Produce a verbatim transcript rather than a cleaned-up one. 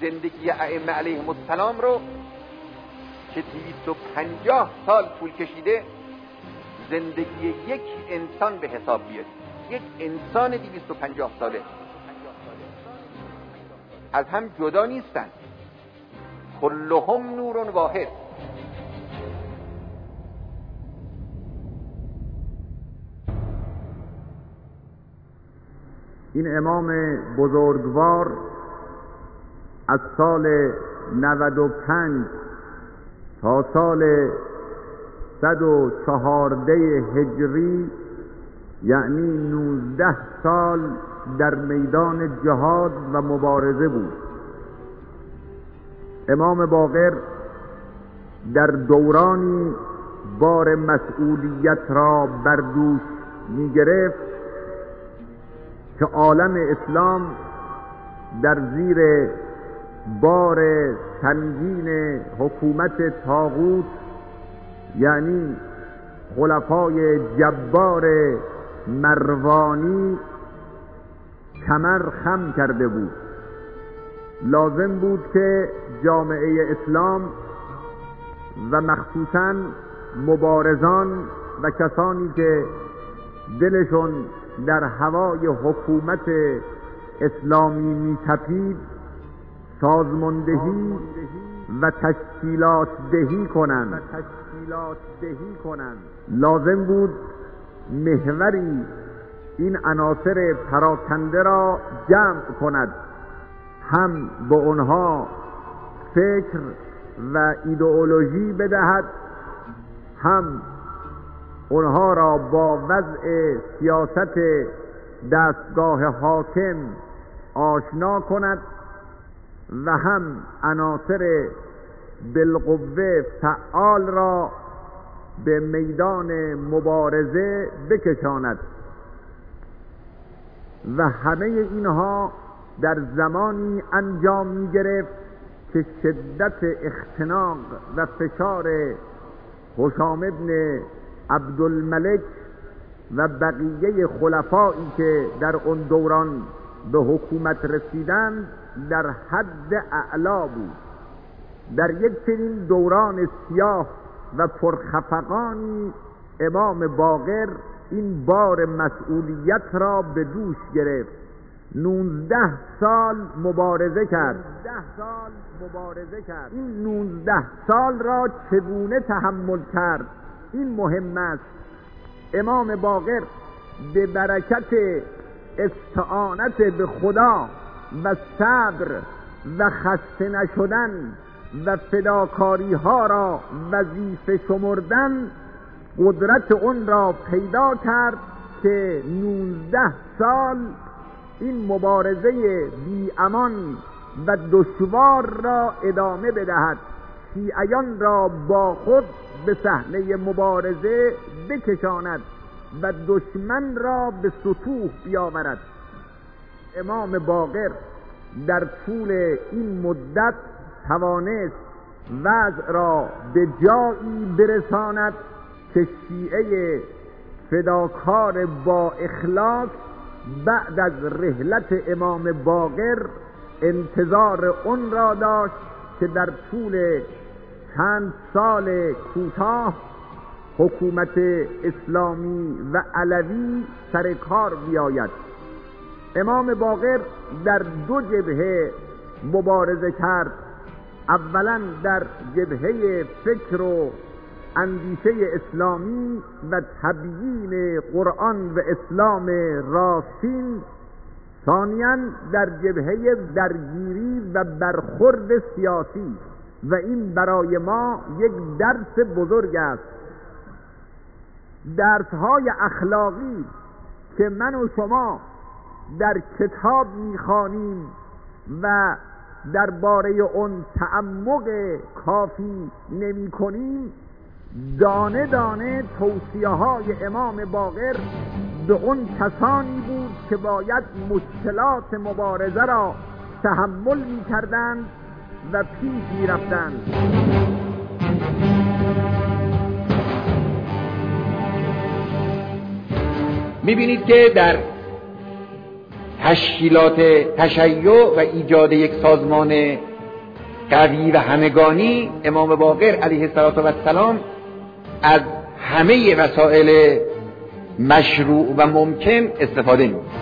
زندگی ائمه علیهم السلام رو که دویست و پنجاه سال طول کشیده زندگی یک انسان به حساب بیارید. یک انسان دویست و پنجاه ساله از هم جدا نیستن، کلهم نور واحد. این امام بزرگوار از سال نود و پنج تا سال صد و چهارده هجری، یعنی نوزده سال در میدان جهاد و مبارزه بود. امام باقر در دورانی بار مسئولیت را بر دوش می گرفت که عالم اسلام در زیر بار سنگین حکومت طاغوت، یعنی خلفای جبار مروانی، کمر خم کرده بود. لازم بود که جامعه اسلام و مخصوصاً مبارزان و کسانی که دلشون در هوای حکومت اسلامی می‌تپید سازماندهی و تشکیلات دهی کنند. لازم بود محوری این عناصر پراکنده را جمع کند، هم به آنها فکر و ایدئولوژی بدهد، هم آنها را با وضع سیاست دستگاه حاکم آشنا کند و هم عناصر بالقوه فعال را به میدان مبارزه بکشاند. و همه اینها در زمانی انجام می گرفت که شدت اختناق و فشار هشام ابن عبدالملک و بقیه خلفایی که در اون دوران به حکومت رسیدند در حد اعلا بود. در یک چنین دوران سیاه و پرخفقانی امام باقر این بار مسئولیت را به دوش گرفت. نوزده سال مبارزه کرد. این نوزده سال را چگونه تحمل کرد؟ این مهم است. امام باقر به برکت استعانت به خدا و صبر و خسته نشدن و فداکاری ها را وظیفه شمردن قدرت اون را پیدا کرد که نوزده سال این مبارزه بی امان و دشوار را ادامه بدهد، شیعیان را با خود به صحنه مبارزه بکشاند و دشمن را به سطوح بیاورد. امام باقر در طول این مدت توانست وضع را به جایی برساند که شیعه فداکار با اخلاص بعد از رحلت امام باقر انتظار اون را داشت که در طول چند سال کوتاه حکومت اسلامی و علوی سر کار بیاید. امام باقر در دو جبهه مبارزه کرد. اولا در جبهه فکر و اندیشه اسلامی و تبیین قرآن و اسلام راستین، ثانیاً در جبهه درگیری و برخورد سیاسی. و این برای ما یک درس بزرگ است. درس‌های اخلاقی که من و شما در کتاب می‌خوانیم و درباره اون تعمق کافی نمی‌کنیم، دانه دانه توصیه‌های امام باقر به اون کسانی بود که باید مشکلات مبارزه را تحمل می‌کردند و پیش می‌رفتند. می‌بینید که در تشکیلات تشیع و ایجاد یک سازمان قوی و همگانی امام باقر علیه السلام از همه وسایل مشروع و ممکن استفاده می‌کنه.